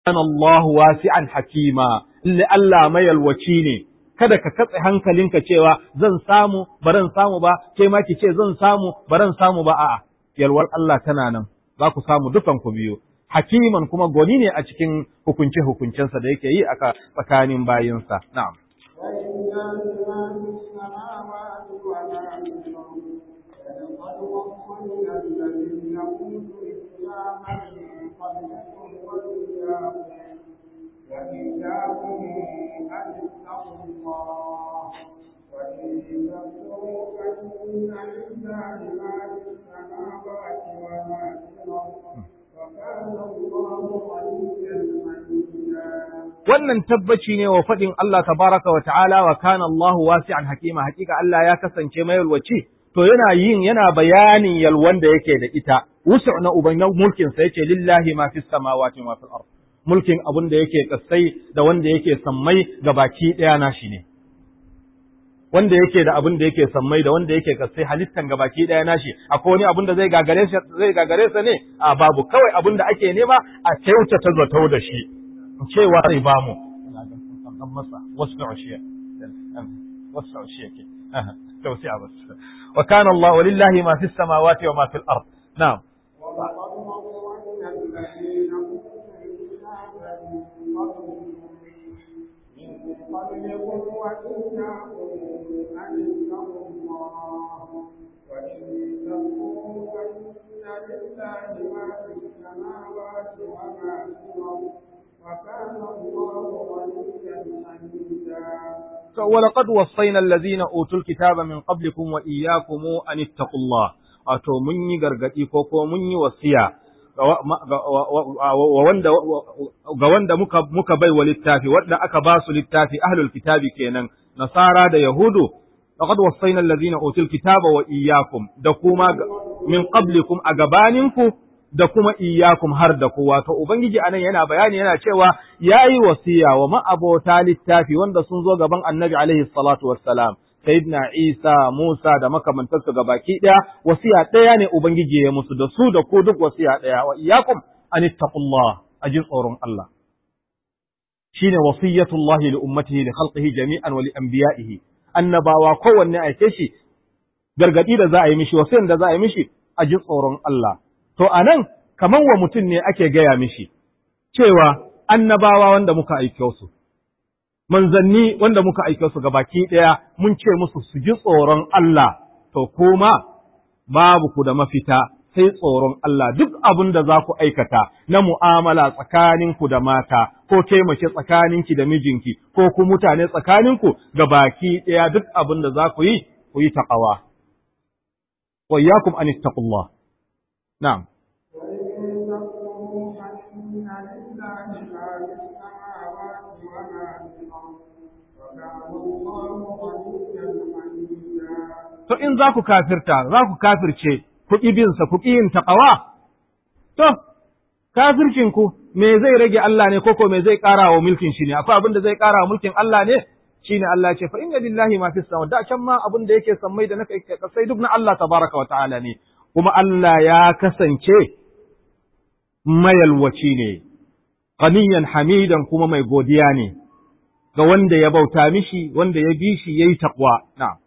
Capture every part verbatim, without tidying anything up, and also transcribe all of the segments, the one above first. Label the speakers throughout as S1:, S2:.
S1: kana Allahu wasi'an hakima, lalle Allah mai yalwaci ne. Kada ka katse hankalinka cewa zan samu baran samu ba, ke ma ki ce zan samu baran samu ba, a'a yalwar Allah tana nan, za ku samu dukan ku biyu. Hakiman kuma gwani ne a cikin hukunce hukuncensa da yake yi aka tsakanin bayinsa. Na'am.
S2: وإياكم أن اتقوا الله وإن تكفروا فإن لله ما في السماوات وما في الأرض وكان الله غنيا حميدا.
S1: wannan tabbaci ne wa faɗin Allah tabaraka wa ta'ala wa kana Allahu wasi'an hakima, hakika Allah ya kasance mai yalwaci, to yana yin yana bayanin yalwan da yake da ita, wusu na uban mulkin sa yace lillahi ma fis samawati wa fil ard, mulkin abin da yake kasai da wanda yake sammai gabaki daya nashi ne, wanda yake da abin da yake sammai da wanda yake kasai halittan gabaki daya nashi. Akwai wani abin da zai gagare shi zai gagare sa ne? A babu, kawai abin da ake nema a kyautata zato da shi cewa zai ba mu dan masa wasu shi wasu shi yake tausi'a bas. Wa kana Allah walillahi ma fis samawati wa ma fil ard. Na'am.
S2: قبلكم وإياكم أن اتقوا الله وإن تكفروا فإن لله ما في السماوات وما في الأرض وكان الله غنيا حميدا.
S1: ولقد وصينا الذين أوتوا الكتاب من قبلكم وإياكم أن اتقوا الله. wato mun yi gargadi ko ko mun yi wasiya ga wanda muka muka bai wa littafi, wanda aka ba su littafi ahlul kitabi kenan, nasara da yahudu. laqad wasaina allazina utul kitaba wa iyyakum, da kuma min qablikum a gabaninku, da kuma iyyakum har da ku. Wato ubangiji anan yana bayani yana cewa yayi wasiya wa ma'abota littafi wanda sun zo gaban annabi alaihi salatu wassalam, Sayyidina Isa, Musa da makamantarsu gabaki ɗaya, wasiya ɗaya ne Ubangiji ya musu, da su da ku duk wasiya ɗaya, wa iyyakum an ittaqullah, ajin tsoron Allah. Shine wasiyatullahi li ummatihi li khalqihi jami'an wa li anbiya'ihi. Annabawa kowanne aike shi gargadi da za a yi mishi, wasiyan da za a yi mishi, ajin tsoron Allah. To anan kaman wa mutum ne ake gaya mishi cewa annabawa wanda muka aike su, manzanni wanda muka aike su gabaki ɗaya mun ce musu su ji tsoron Allah, to kuma babu ku da mafita sai tsoron Allah. Duk abin da za ku aikata na mu'amala tsakaninku da mata, ko ke mace tsakaninki da mijinki, ko ku mutane tsakaninku gabaki ɗaya, duk abin da za ku yi, ku yi taqwa. Wa iyyakum an ittaqullah. Na'am. To in za ku kafirta, za ku kafirce, ku ƙi binsa, ku ƙi yin taƙawa, to, kafircinku me zai rage Allah ne, koko me zai ƙara wa mulkin shi ne? Akwai abin da zai ƙara wa mulkin Allah ne? Shi ne Allah ce, fa inna lillahi ma fi sama, da can ma abin da yake sammai da na kasai duk na Allah tabaraka wa ta'ala ne, kuma Allah ya kasance mayalwaci ne, ghaniyan hamidan kuma mai godiya ne ga wanda ya bauta mishi, wanda ya bi shi yayi taqwa. Na'am.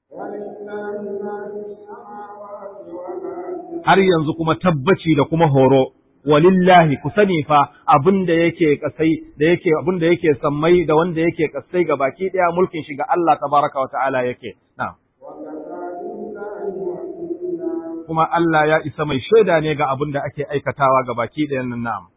S1: Har yanzu kuma tabbaci da kuma horo, walillahi ku sani fa abin da yake kasai da yake abin da yake sammai da wanda yake kasai ga baki daya mulkin shi ga Allah tabaraka wa ta'ala yake. Na'am. Kuma Allah ya isa mai shaida ne ga abin da ake aikatawa ga baki dayan nan. Na'am.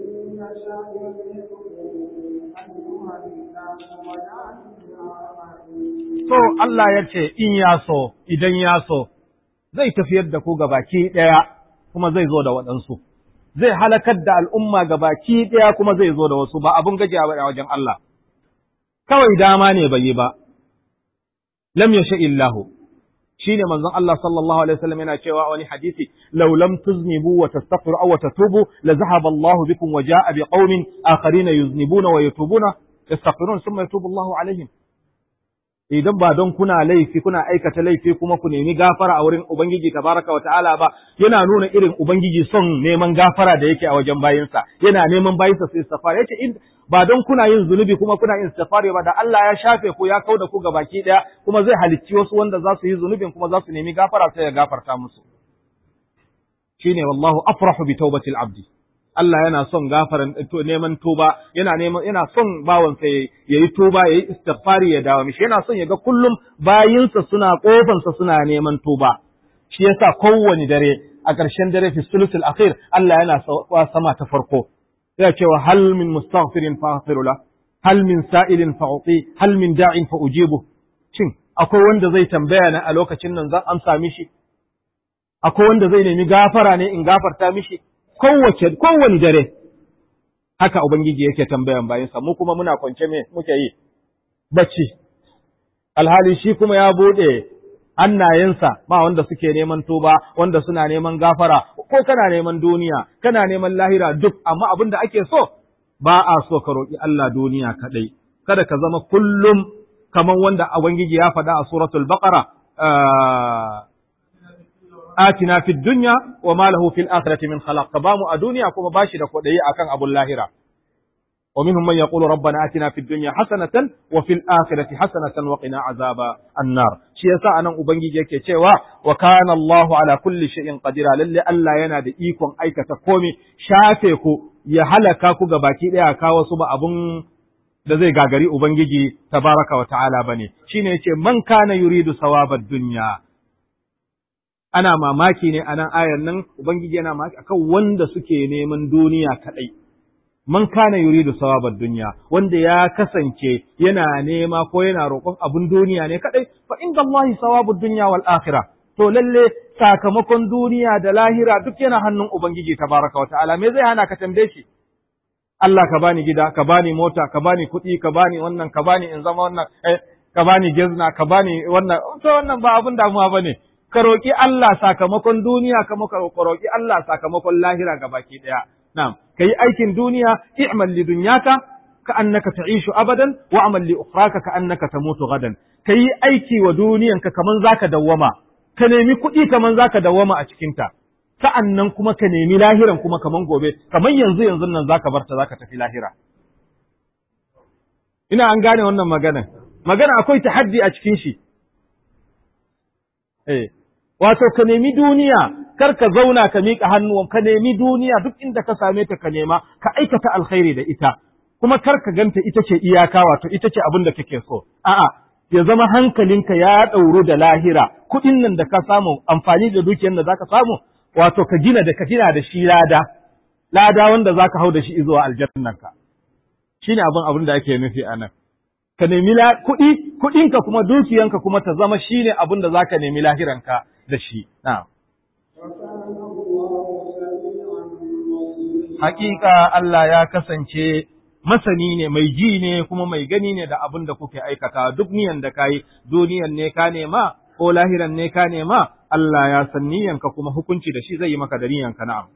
S1: So Allah ya ce in ya so, idan ya so, zai tafiyar da ku gabaki ɗaya kuma zai zo da waɗansu, zai halakar da al'umma gabaki ɗaya kuma zai zo da wasu, ba abin gajiya ba a wajen Allah, kawai dama ne bai yi ba, lam yasha illahu, shi ne manzon Allah sallallahu alaihi wasallam yana cewa a wani hadisi, law lam tuznibu wa tastaghfiru aw tatubu la zahaba Allahu bikum wa jaa bi qaumin akharina yuznibuna wa yatubuna yastaghfirun thumma yatubu Allahu alaihim. idan ba don kuna laifi kuna aikata laifi kuma ku nemi gafara a wurin Ubangiji tabaraka wa ta'ala ba, yana nuna irin Ubangiji son neman gafara da yake a wajen bayinsa, yana neman bayinsa su istighfar. Yace in ba don kuna yin zunubi kuma kuna yin istighfar ba, da Allah ya shafe ku ya kauda ku gabaki daya, kuma zai halicci wasu wanda za su yi zunubin kuma za su nemi gafara sai ya gafarta musu. Shine wallahu afrahu bi tawbatil abdi. Allah yana son gafaran neman tuba, yana neman yana son bawansa yayi tuba, yayi istighfari ya dawo mishi, yana son ya ga kullum bayinsa suna kofansa suna neman tuba. Shi yasa kowane dare a ƙarshen dare fi sulusul akhir Allah yana sauka sama ta farko. Ya ce wa hal min mustaghfirin fa aghfiru la, hal min sa'ilin fa uti, hal min da'in fa ujibu. Shin akwai wanda zai tambaya na a lokacin nan zan amsa mishi? Akwai wanda zai nemi gafara ne in gafarta mishi? Kowace kowane dare haka Ubangiji yake tambayan bayansa, mu kuma muna kwance me muke yi bacci, alhali shi kuma ya bude hannayensa ma wanda suke neman tuba, wanda suna neman gafara, ko kana neman duniya kana neman lahira duk, amma abin da ake so ba a so ka roƙi Allah duniya kadai, kada ka zama kullum kaman wanda Ubangiji ya faɗa a suratul baqara atina fid dunya wa ma lahu fil akhirati min khalaq, ka bamu a duniya kuma bashi da kodayi akan abun lahira. Wa minhum man yaqulu rabbana atina fid dunya hasanatan wa fil akhirati hasanatan wa qina azaba annar. Shi yasa anan ubangiji yake cewa wa kana Allahu ala kulli shay'in qadira, lalle Allah yana da ikon aikata komai, shafe ku ya halaka ku gabaki daya kawo su ba abun da zai gagari ubangiji tabaraka wa ta'ala bane. Shine yace man kana yuridu sawabad dunya, ana mamaki ne a nan ayar nan Ubangiji yana mamaki akan wanda suke neman duniya kaɗai. Man kana yuridu sawabad dunya, wanda ya kasance yana nema ko yana roƙon abun duniya ne kaɗai, fa inda Allahi sawabud dunya wal akhirah. To lalle sakamakon duniya da lahira duk yana hannun Ubangiji tabaraka wa ta'ala. Me zai hana ka tambaye shi? Allah ka bani gida, ka bani mota, ka bani kuɗi, ka bani wannan, ka bani in zama wannan, eh, ka bani gezna, ka bani wannan. To wannan ba abun damuwa bane. Ka roƙi Allah sakamakon duniya, kama ka roƙi Allah sakamakon lahira gabaki ɗaya. Na'am, ka yi aikin duniya, i'mal li dunyaka ka annaka ta'ishu abadan wa amal li ukhraka ka annaka tamutu gadan. Ka yi aiki wa duniyanka kaman zaka dawwama, ka nemi kuɗi kaman zaka dawwama a cikinta. Sa'annan kuma ka nemi lahiran kuma kaman gobe, kaman yanzu yanzu nan zaka barta zaka tafi lahira. Ina an gane wannan magana. Magana akwai tahaddi a cikin shi. Eh, wato ka nemi duniya, kar ka zauna ka miƙa hannuwan, ka nemi duniya duk inda ka same ta ka nema, ka aikata alkhairi da ita, kuma kar ka ganta ita ce iyaka, wato ita ce abin da kake so. A'a, ya zama hankalinka ya ɗauru da lahira, kuɗin nan da ka samu, amfani da dukiyar da zaka samu, wato ka gina da ka gina da shi lada, lada wanda zaka hau da shi zuwa aljannanka. Shine abin abin da ake nufi a nan. Ka nemi kuɗi, kuɗinka kuma dukiyanka kuma ta zama shi ne abin da za ka nemi lahiranka da shi. Hakika Allah ya kasance masani ne, mai ji ne kuma mai gani ne da abin da kuke aikata, duk niyan da ka yi, duniyan ne ka nema ko lahiran ne ka nema, Allah ya san niyanka kuma hukunci da shi zai yi maka da niyanka na'am.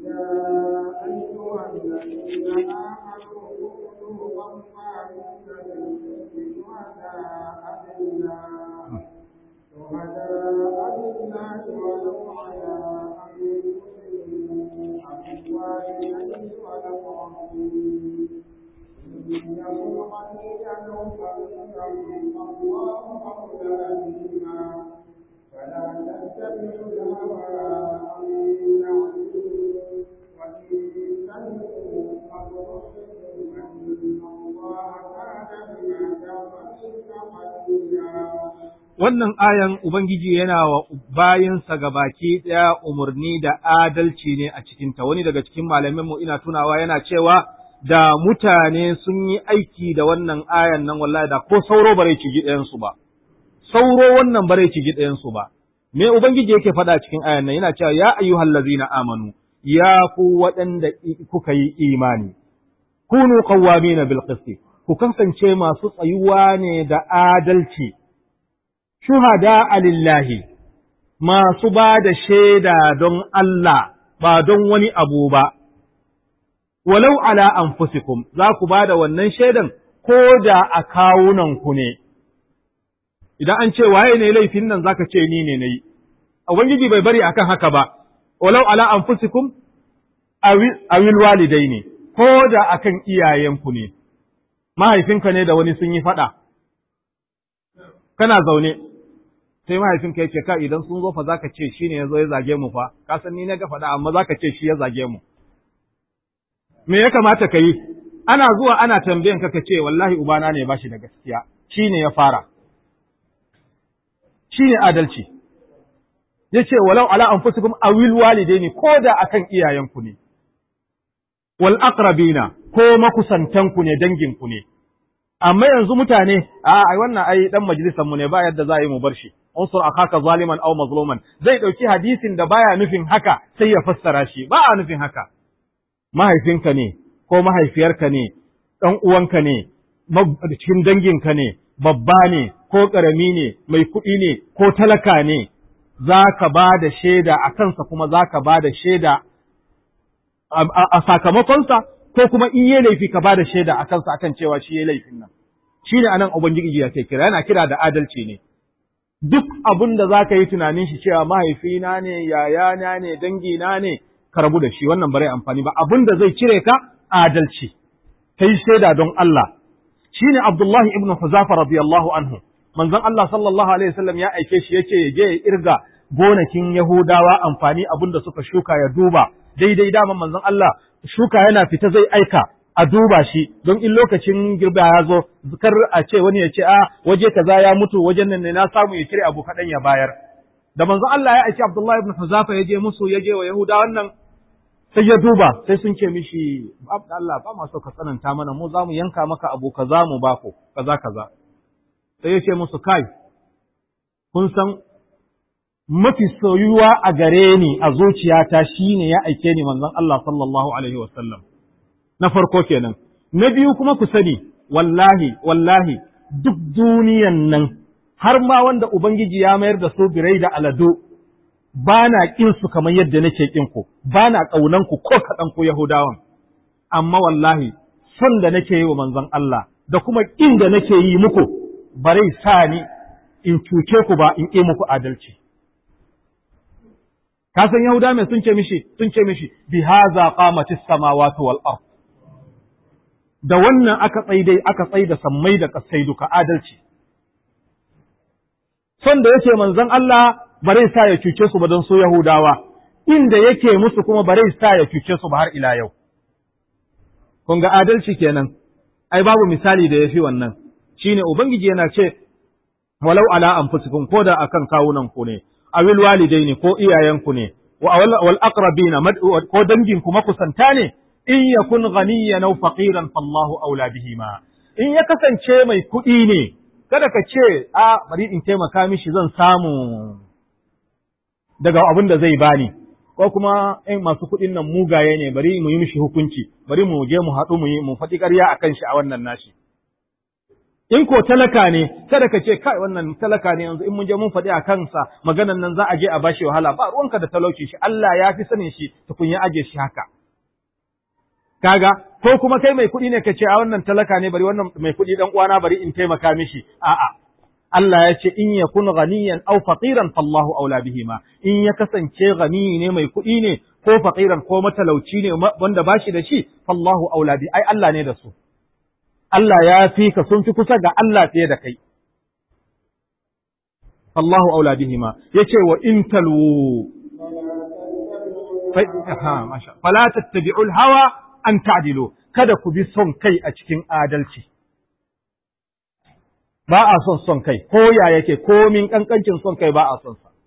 S1: Wannan ayan Ubangiji yana wa bayansa gabaki ɗaya umarni da adalci ne a cikinta, wani daga cikin malaminmu ina tunawa yana cewa da mutane sun yi aiki da wannan ayan nan wallahi da ko sauro bare cigi ɗayansu ba, sauro wannan bare cigi ɗayansu ba. Me Ubangiji yake faɗa cikin ayan nan yana cewa ya ayyuhal ladzina amanu, ya ku waɗanda kuka yi imani, kunu qawwamina bil qisti, ku kasance masu tsayuwa ne da adalci. Shuhada lillahi, masu ba da shaida don Allah ba don wani abu ba, walau ala anfusikum za ku ba da wannan shaidan ko da a kawunanku ne, idan an ce waye ne laifin nan zaka ce ni ne nayi. Ubangiji bai bari akan haka ba, walau ala anfusikum awil walidaini, ko da akan iyayenku ne, mahaifinka ne da wani sun yi faɗa, kana zaune, sai mahaifinka ya ce ka idan sun zo fa zaka ce shi ne ya zo ya zage mu fa, ka san ni na ga faɗa amma zaka ce shi ya zage mu. Me ya kamata ka yi? Ana zuwa ana tambayan ka ka ce wallahi ubana ne ba shi da gaskiya, shi ne ya fara. Shi ne adalci. Ya ce walau ala anfusikum awil walidaini, ko da akan iyayenku ne. Wal aqrabina, ko makusantanku ne, danginku ne. Amma yanzu mutane, a ai wannan ai dan majalisar mu ne ba yadda za a yi mu bar shi. Unsur akaka zaliman aw mazluman. Zai dauki hadisin da baya nufin haka sai ya fassara shi. Ba a nufin haka. Mahaifinka ne, ko mahaifiyarka ne, ɗan uwanka ne, cikin danginka ne, babba ne, ko ƙarami ne, mai kuɗi ne, ko talaka ne, za ka ba da shaida a kansa kuma za ka ba da shaida a sakamakonsa, ko kuma in yi laifi ka ba da shaida a kansa akan cewa shi ya laifin nan. Shi ne anan Ubangiji ya ke kira, yana kira da adalci ne. Duk abin da za ka yi tunanin shi cewa mahaifina ne, yayana ne, dangina ne, ka rabu da shi, wannan bare amfani ba. Abin da zai cire ka adalci, ka yi shaida don Allah. Shi ne Abdullahi ibn Huzafa radiyallahu anhu, manzon Allah sallallahu alaihi wasallam ya aike shi yace ya je ya irga gonakin Yahudawa amfani abin da suka shuka ya duba, daidai daman manzon Allah shuka yana fita zai aika a duba shi don in lokacin girba ya zo kar a ce wani ya ce a waje kaza ya mutu wajen nan ne na samu ya cire abu kaɗan ya bayar. Da manzon Allah ya aiki Abdullahi ibn Huzafa ya je musu ya je wa Yahudawa wannan sai ya duba sai sun ce mishi Allah ba ma so ka tsananta mana mu za mu yanka maka abu kaza mu bako kaza kaza. Sai ya ce musu kai kun san mafi soyuwa a gare ni a zuciyata shine ya aike ni manzon Allah sallallahu alaihi wasallam. Na farko kenan. Na biyu kuma ku sani wallahi wallahi duk duniyan nan har ma wanda Ubangiji ya mayar da su birai da alado ba na ƙin su kamar yadda nake ƙin ku, ba na ƙaunan ku ko kaɗan ku Yahudawan, amma wallahi son da nake yi wa manzon Allah da kuma ƙin da nake yi muku bare sa ni in cuce ku ba in ƙi muku adalci. Ka san Yahuda mai sun ce mishi, sun ce mishi bi haza qamatis samawati wal ard. Da wannan aka tsaidai aka tsaida sammai da kasai duka adalci. Son da yake manzon Allah bare sa ya cuce su ba don su Yahudawa, inda yake musu kuma bare sa ya cuce su ba har ila yau. Kun ga adalci kenan, ai babu misali da ya fi wannan, shi ne Ubangiji yana ce, walau ala anfusikum ko da akan kawunan ku ne, awil walidaini ko iyayenku ne, wal aqrabina ko danginku makusanta ne, in yakun ghaniyan aw faqiran fallahu aula bihima. In ya kasance mai kuɗi ne, kada ka ce, a bari in taimaka mishi zan samu daga abin da zai bani, ko kuma in masu kuɗin nan mugaye ne bari mu yi mishi hukunci, bari mu je mu haɗu mu yi mu faɗi ƙarya a kan shi a wannan nashi. In ko talaka ne, kada ka ce kai wannan talaka ne yanzu in mun je mun faɗi a kansa maganan nan za a je a bashi wahala ba ruwanka da talauci shi Allah ya fi sanin shi tukun ya aje shi haka. Kaga ko kuma kai mai kuɗi ne ka ce a wannan talaka ne bari wannan mai kuɗi dan uwana bari in taimaka mishi a'a Allah ya ce in yakun ghaniyan aw faqiran fallahu aula bihima in ya kasance ghani ne mai kuɗi ne ko faqiran ko matalauci ne wanda bashi da shi fallahu aula bi ai Allah ne da su Allah ya fi ka sun fi kusa ga Allah fiye da kai fallahu aula bihima yace wa in talwu fa masha fala tattabi'ul hawa an ta'dilu kada ku bi son kai a cikin adalci ba a son son kai ko ya yake ko min kankancin son kai ba a son sa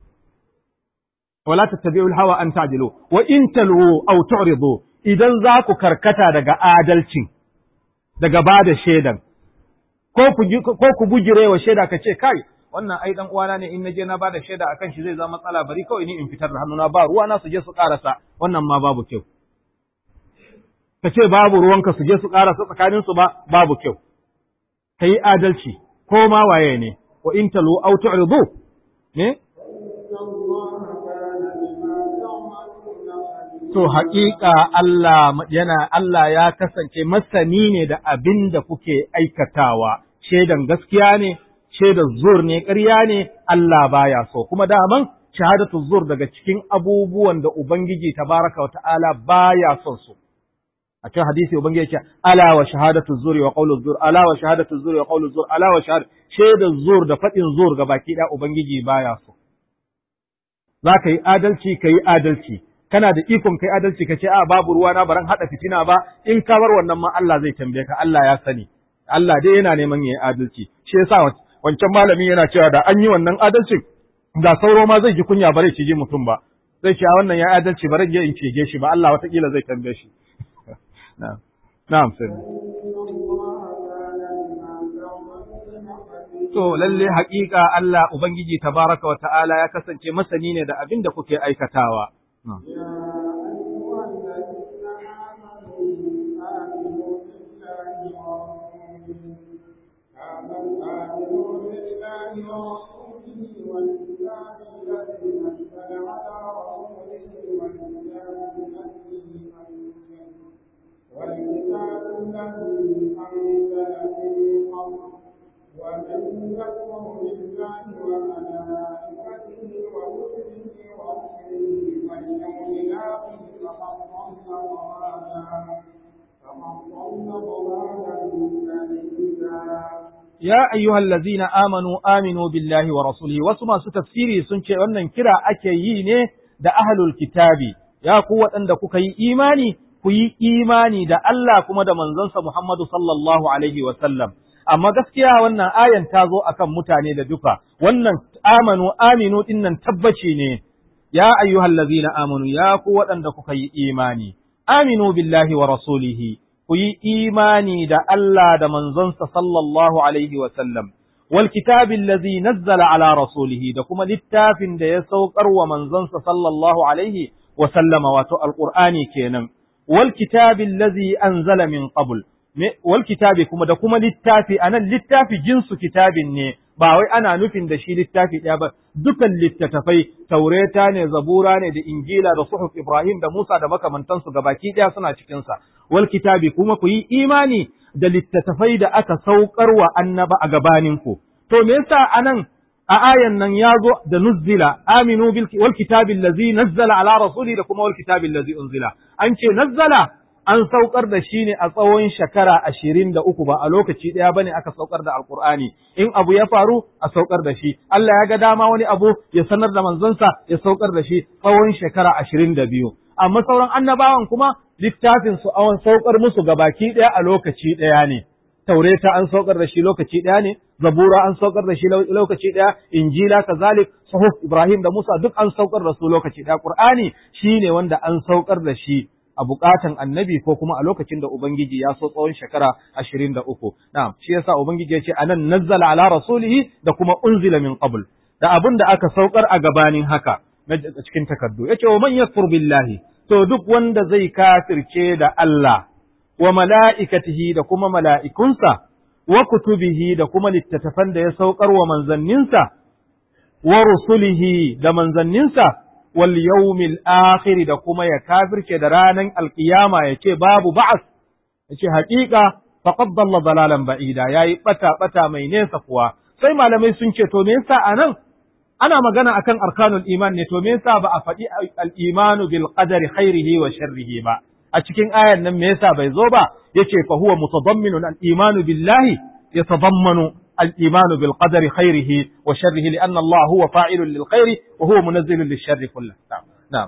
S1: wala tattabi'ul hawa an ta'dilu wa in talwu aw tu'ridu idan za ku karkata daga adalcin daga bada shaidan ko ku ko ku bujire wa shaida kace kai wannan ai dan uwana ne in naje na bada shaida akan shi zai zama matsala bari kawai ni in fitar da hannuna ba ruwa na su je su karasa wannan ma babu kyau kace babu ruwanka su je su karasa tsakanin su ba babu kyau ka yi adalci ko ma waye ne wa in talu aw tu'ridu ne to haƙiƙa Allah yana Allah ya kasance masani ne da abin da kuke aikatawa shaidan gaskiya ne shaidar zur ne ƙarya ne Allah baya so kuma daman shahadatu zur daga cikin abubuwan da ubangiji tabaraka wa ta'ala baya son su a cikin hadisi ubangiji ya ce ala wa shahadatu zuri wa qawlu zur ala wa shahadatu zuri wa qawlu zur ala wa shahad shaidar zur da fadin zur ga baki da ubangiji baya so za ka yi adalci ka yi adalci kana da ikon kai adalci ka ce a babu ruwa na baran hada fitina ba in ka bar wannan ma Allah zai tambaye ka Allah ya sani Allah dai yana neman yayi adalci shi yasa wancan malami yana cewa da an yi wannan adalcin da sauro ma zai ji kunya bare cije mutum ba zai ce wannan ya adalci bare je in cije shi ba Allah watakila zai tambaye shi na'am na'am sai to lalle haƙiƙa Allah ubangiji tabaraka wa ta'ala ya kasance masani ne da abin da kuke aikatawa
S2: والكتاب الذي أنزل من قبل ومن يكفر بالله وملائكته ورسله ورسله واليوم الآخر فقد ضل ضلالا فقد ضل ضلالا بعيدا
S1: Ya ayyuhal lazina amanu aminu billahi wa rasulihi wasu masu tafsiri sun ce wannan kira ake yi ne da ahlul kitabi ya ku waɗanda kuka yi imani ku yi imani da Allah kuma da manzonsa Muhammadu sallallahu alaihi wa sallam amma gaskiya wannan ayan ta zo akan mutane da duka wannan amanu aminu dinnan tabbaci ne ya ayyuhal lazina amanu ya ku waɗanda kuka yi imani aminu billahi wa rasulihi ku yi imani da Allah da manzonsa sallallahu alaihi wa sallam wal kitabil ladzi nazzala ala rasulihi da kuma littafin da ya saukar wa manzonsa sallallahu alaihi wa sallama wato alqur'ani kenan wal kitabil ladzi anzala min qabl wal kitabi kuma da kuma littafi anan littafi jinsu kitabin ne ba wai ana nufin da shi littafi ɗaya ba dukan littattafai taureta ne zabura ne da injila da suhuf ibrahim da musa da makamantansu gabaki ɗaya suna cikin sa wal kitabi kuma ku yi imani da littattafai da aka saukar wa annaba a gabaninku to me yasa anan a ayan nan ya zo da nuzzila aminu bil wal kitabi allazi nazzala ala rasuli da kuma wal kitabi allazi unzila an ce nazzala an saukar da shi ne a tsawon shekara ashirin da uku ba a lokaci ɗaya bane aka saukar da alkur'ani in abu ya faru a saukar da shi Allah ya ga dama wani abu ya sanar da manzonsa ya saukar da shi tsawon shekara ashirin da biyu amma sauran annabawan kuma littafin su an saukar musu gabaki ɗaya a lokaci ɗaya ne taureta an saukar da shi lokaci ɗaya ne zabura an saukar da shi lokaci ɗaya injila kazalik suhuf ibrahim da musa duk an saukar da su lokaci ɗaya qur'ani shine wanda an saukar da shi a bukatan annabi ko kuma a lokacin da Ubangiji ya so tsawon shekara ashirin da uku. Na'am, shi yasa Ubangiji ya ce anan nazzala ala rasulihi da kuma unzila min qabl. Da abin da aka saukar a gabanin haka na cikin takardu. Yace wa man yakfur billahi to duk wanda zai kafirce da Allah wa mala'ikatihi da kuma mala'ikunsa wa kutubihi da kuma littattafan da ya saukar wa manzanninsa wa rusulihi da manzanninsa wal yawmil akhir da kuma ya kafirce da ranan alkiyama yace babu ba'as yace haƙiƙa faqad dalla dalalan ba'ida yayi bata bata mai nesa kuwa sai malamai sun ce to me yasa anan ana magana akan arkanul iman ne to me yasa ba a faɗi al-imanu bil qadari khairihi wa sharrihi ba a cikin ayan nan me yasa bai zo ba yace fa huwa mutadamminun al-imanu billahi yatadammanu الإيمان بالقدر خيره وشره لأن الله هو فاعل للخير وهو منزل للشر كله نعم نعم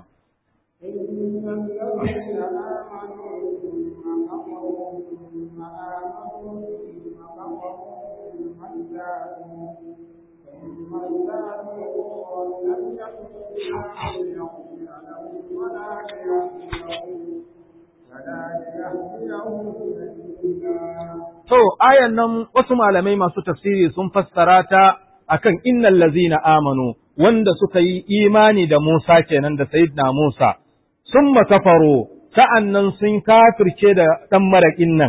S2: إن الذين آمنوا ثم كفروا ثم آمنوا ثم كفروا ثم ازدادوا ثم ازدادوا كفرا لم يكن الله ليغفر لهم ولا ليهديهم ولا ليهديهم سبيلا.
S1: To, ayan nan wasu malamai masu tafsiri sun fassara ta akan innal lazina amanu wanda suka yi imani da Musa kenan da Sayyidina Musa, sun makafaro sa'an nan sun kafirce da ɗan maraƙin nan,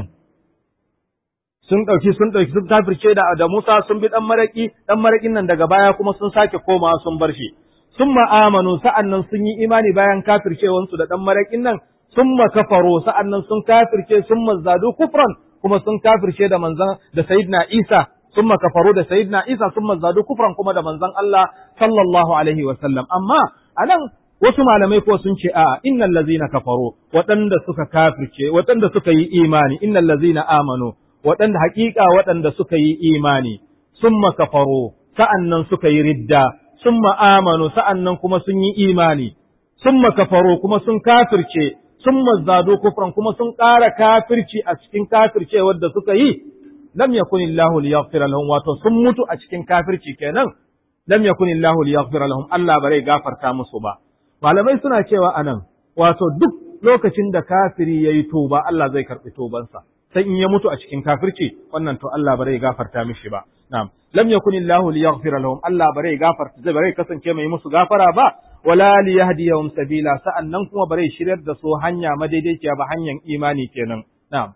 S1: sun ɗauki sun ɗauki sun kafirce da da Musa sun bi ɗan maraƙi, ɗan maraƙin nan daga baya kuma sun sake komawa sun bar shi. Sun ma'amanu sa'an nan sun yi imani bayan kafircewansu da ɗan maraƙin nan, sun makafaro sa'an nan sun kafirce sun mazzadu kufran kuma sun kafirce da manzan da Sayyidina Isa summa kafaru da sayyidina Isa summa zadu kufran kuma da manzon Allah sallallahu alaihi wa sallam. Amma anan wasu malamai ko sun ce a'a innal ladzina kafaru waɗanda suka kafirce waɗanda suka yi imani innal ladzina amanu waɗanda haƙiƙa waɗanda suka yi imani summa kafaru sa'annan suka yi ridda summa amanu sa'annan kuma sun yi imani summa kafaru kuma sun kafirce summa zadu kufran kuma sun ƙara kafirci a cikin kafircewar da suka yi lam yakunillahu liyaghfira lahum wato sun mutu a cikin kafirci kenan lam yakunillahu liyaghfira lahum Allah bare gafarta musu ba. Malamai suna cewa anan wato duk lokacin da kafiri yayi toba Allah zai karɓi tobansa sai in ya mutu a cikin kafirci wannan to Allah bare gafarta mishi ba. Na'am lam yakunillahu liyaghfira lahum Allah bare gafarta zai bare kasance mai musu gafara ba wala liyahdiyahum sabila sa'annan kuma bare shiryar da su hanya madaidaiciya ba hanyar imani kenan. Na'am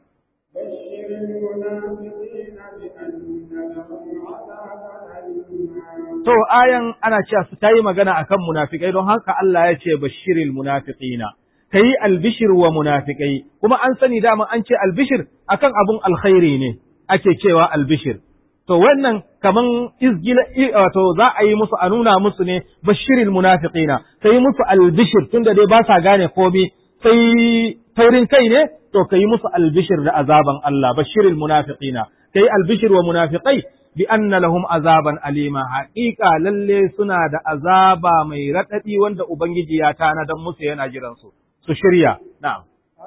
S1: To ayan ana cewa su tayi magana akan munafikai don haka Allah ya ce bashiril munafiqina kai albishir wa munafikai kuma an sani dama an ce albishir akan abun alkhairi ne ake cewa albishir to wannan kaman izgila wato za a yi musu a nuna musu ne bashiril munafiqina kai musu albishir tunda dai ba sa gane komai sai taurin kai ne to kai musu albishir da azaban Allah bashiril munafiqina kai albishir wa munafiqai bi anna lahum azaban alima haqiqa lalle suna da azaba mai radadi wanda ubangiji ya tanadar musu yana jiran su su shirya na'am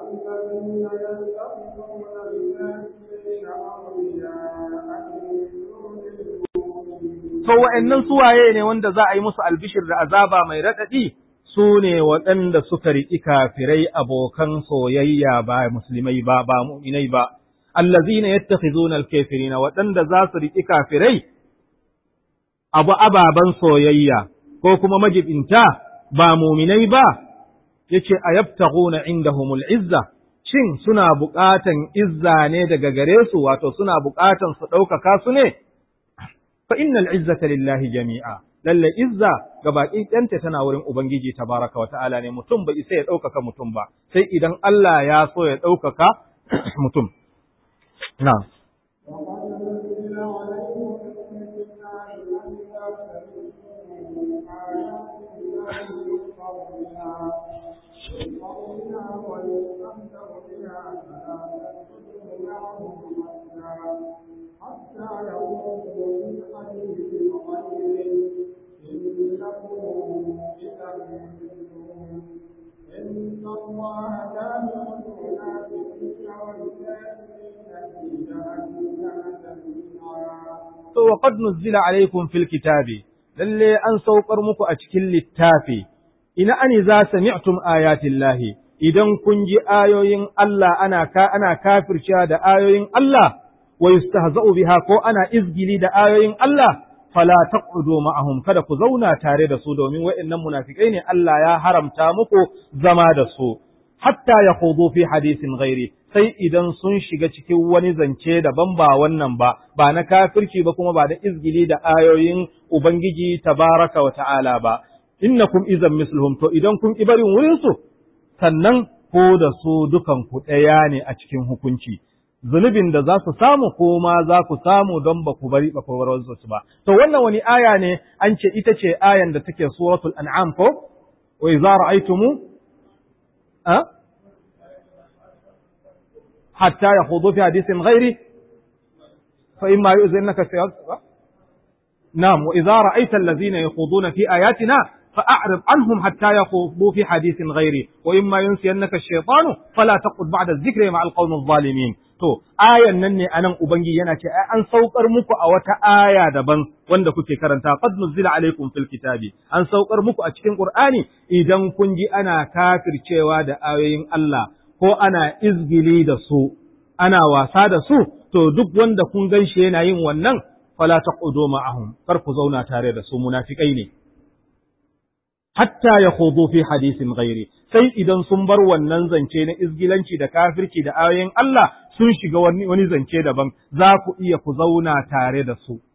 S1: to wa'annan suwaye ne wanda za a yi musu albishir da azaba mai radadi su ne waɗanda suka riƙi kafirai abokan soyayya ba musulmai ba ba mu'minai ba allazina yattakhizuna al-kafirina waɗanda za su riƙi kafirai abu ababan soyayya ko kuma majibinta ba mu'minai ba yace ayabtaghuna indahumul izza shin suna buƙatan izza ne daga gare su wato suna buƙatan su ɗaukaka su ne fa innal izzata lillahi jami'a lalle izza gabaki ɗanta tana wurin ubangiji tabaraka wa ta'ala ne mutum bai isa ya ɗaukaka mutum ba sai idan Allah ya so ya ɗaukaka mutum na'am To wa qad nuzila alaykum fil kitabi lalle an saukar muku a cikin littafi ina ani za sami'tum ayatillahi idan kun ji ayoyin Allah ana ka ana kafircewa da ayoyin Allah wa yustahza'u biha ko ana izgili da ayoyin Allah fala taqudu ma'ahum kada ku zauna tare da su domin wa'annan munafikai ne Allah ya haramta muku zama da su hatta yakhudu fi hadisin ghairi sai idan sun shiga cikin wani zance daban ba wannan ba ba na kafirci ba kuma ba da izgili da ayoyin ubangiji tabaraka wa ta'ala ba innakum idan misluhum to idan kun ki barin wurin su sannan ko da su dukan ku ɗaya ne a cikin hukunci zunubin da za su samu ko ma za ku samu don ba ku bari ba ku bar su ba to wannan wani aya ne an ce ita ce ayan da take suratul an'am ko wa idza ra'aytumu a hatta yakhudu fi hadithin ghairi fa imma yu'zinaka fi na'am wa idza ra'aita allazina yakhuduna fi ayatina فأعرض عنهم حتى يخوضوا في حديث غيري وإما ينسينك الشيطان فلا تقعد بعد الذكر مع القوم الظالمين to ayan nan ne anan ubangi yana ce ai an saukar muku a wata aya daban wanda kuke karanta qad nuzila alaikum fil kitabi an saukar muku a cikin qur'ani idan kun ji ana kafircewa da ayoyin Allah ko ana izgili da su ana wasa da su to duk wanda kun ganshi yana yin wannan fala taqudu ma'ahum kar ku zauna tare da su munafikai ne hatta ya khudu fi hadisin ghairi sai idan sun bar wannan zance na izgilanci da kafirci da ayoyin Allah sun shiga wani wani zance daban za ku iya ku zauna tare da su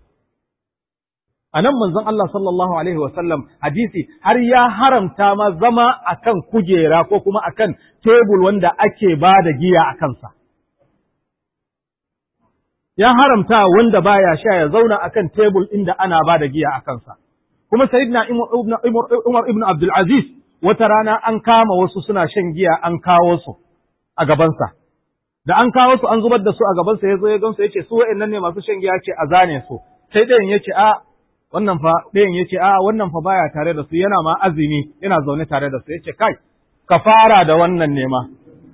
S1: anan manzon Allah sallallahu alaihi wasallam hadisi har ya haramta ma zama akan kujera ko kuma akan tebul wanda ake ba da giya a kansa ya haramta wanda baya sha ya zauna akan tebul inda ana ba da giya a kansa. Kuma sayyidina Umar ibn Abdul Aziz wata rana an kama wasu suna shan giya an kawo su a gabansa. Da an kawo su an zubar da su a gabansa ya zo ya gamsu ya ce su wa'annan ne masu shan giya ce a zane su. Sai ɗayan ya ce a wannan fa ɗayan ya ce a wannan fa baya tare da su yana ma azumi yana zaune tare da su ya ce kai ka fara da wannan ne ma.